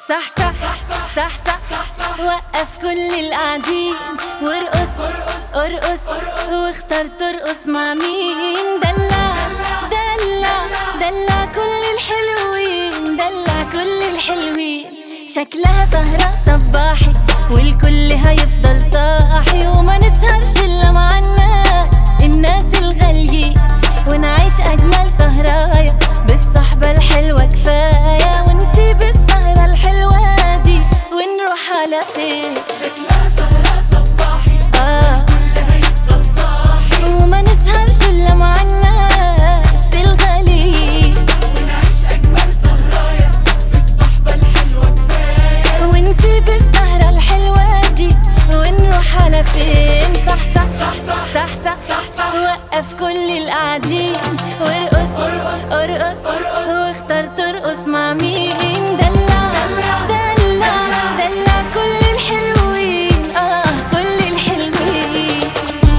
صح صح صح صح وقف كل القاعدين وارقص ارقص واختار ترقص مع مين. دلع دلع دلع كل الحلوين، دلع كل الحلوين. شكلها سهرة صباحي والكل هيفضل صاحي، وما نسهرش إلا مع الناس الغاليين، ونعيش أجمل سهرايا بالصحبة الحلوة كفاية، ونسيب السهرة الحلوة دي ونروح على فين. شكلها سهرة صباحي والكل هيفضل صاحي، وما نسهرش إلا مع الناس الغاليين، ونعيش أجمل سهرايا بالصحبة الحلوة كفاية، ونسيب السهرة الحلوة دي ونروح على فين. صح صح صح صح صح وقف كل القاعدين وارقص ارقص واختار ترقص مع مين. دلع دلع دلع كل الحلوين، كل الحلوين.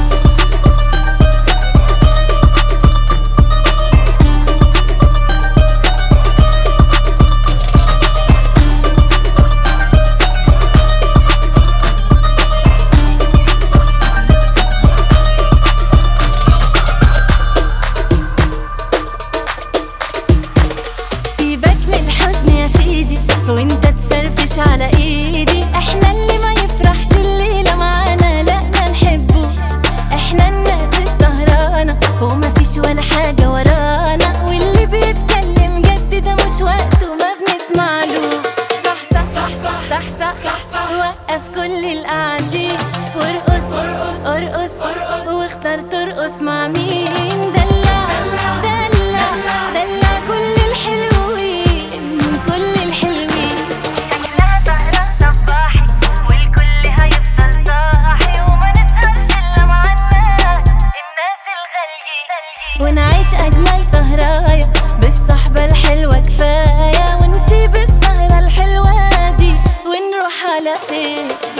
سيبك من الحزن يا سيدي وانت تفرفش على ايدي، احنا اللي ما يفرحش الليلة معانا لا ما نحبوش، احنا الناس السهرانة وما فيش ولا حاجة ورانا، واللي بيتكلم جد ده مش وقته ما بنسمعلوش. صح صح صح صح صح وقف كل القاعدين وارقص ارقص واختار ترقص مع مين. دلع دلع دلع كل الحلوين، كل الحلوين. شكلها سهرة صباحي والكل هيفضل صاحي، وما نسهرش إلا مع الناس الغاليين، ونعيش أجمل سهرايا بالصحبة الحلوة كفاية، ونسيب السهرة الحلوة دي ونروح على فين.